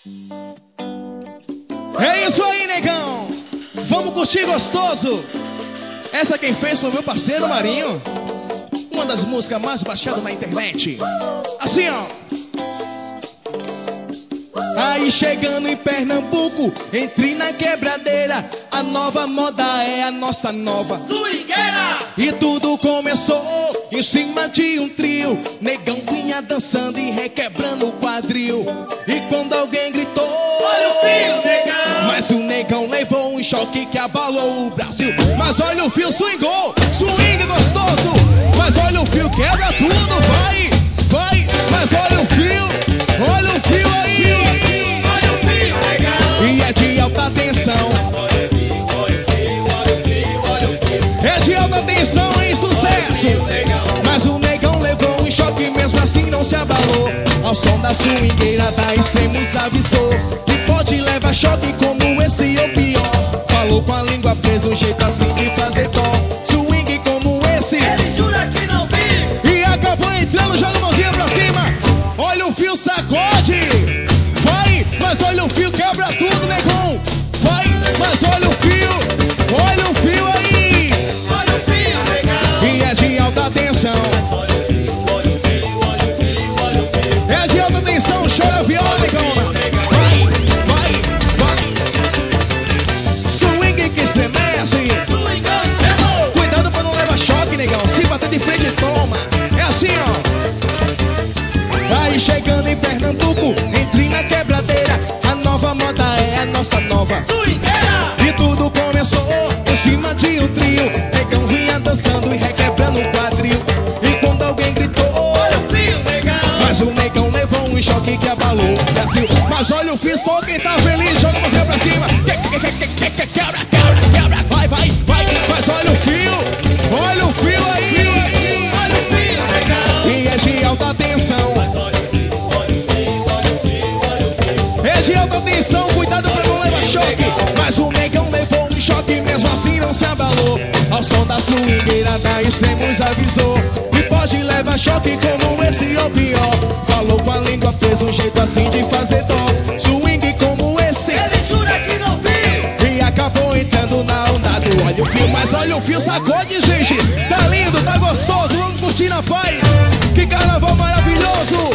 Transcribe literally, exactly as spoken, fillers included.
É isso aí, negão. Vamos curtir gostoso. Essa quem fez foi meu parceiro Marinho. Uma das músicas mais baixadas na internet. Assim, ó. Aí chegando em Pernambuco, entre na quebradeira. A nova moda é a nossa nova swingueira. E tudo começou em cima de um trio. Negão vinha dançando e requebrando o quadril. E quando alguém gritou, olha o fio, negão. Mas o negão levou um choque que abalou o Brasil. Mas olha o fio, swingou, swing gostoso. Mas olha o fio, quebra tudo, vai, vai. Mas olha o fio, olha o fio aí. Olha o fio, negão. E é de alta tensão. É de alta tensão em sucesso. Mas o negão levou um choque, mesmo assim não se abalou. Ao som da swingueira da Extremos avisou que pode levar choque como esse ou pior. Falou com a língua presa, um jeito assim de fazer dó. Swing como esse, ele jura que não viu. E acabou entrando, joga a mãozinha pra cima. Olha o fio, sacode. Vai, mas olha o fio, quebra tudo, negão. Vai, mas olha o fio, olha o fio aí. Olha o fio, negão. E é de alta tensão. Olha o fio, olha o fio, olha o fio, olha o fio. É de alta tensão, chora a viola, negona. Vai, vai, vai. Swing que cê mexe. Swingão, ferrou. Cuidado pra não levar choque, negão. Se bater de frente, toma. É assim, ó. Aí chegando em Pernambuco, entre na quebradeira. A nova moda é a nossa nova swingueira. E tudo começou em cima de um trio. Negão vinha dançando e requebrando o quadril. E quando alguém gritou, olha o fio, negão. Mas o negão levou um choque que abalou o Brasil. Mas olha o fio, só quem tá feliz, joga você pra cima. Quebra, quebra, quebra, vai, vai, vai. Mas olha o fio, olha o fio aí. Olha o fio, negão. E é de alta tensão. Mas olha o fio, olha o fio, olha o fio, olha o fio. É de alta tensão, cuidado pra não levar choque. Mas o negão levou um choque, mesmo assim não se abalou. Ao som da swingueira da Extremos avisou que pode levar choque como esse ou pior. Falou com a língua presa, um jeito assim de fazer dó. Swing como esse, ele jura que não viu. e acabou entrando na onda do olha o fio. Mas olha o fio, sacode, gente. Tá lindo, tá gostoso, vamos curtir na paz. Que carnaval maravilhoso.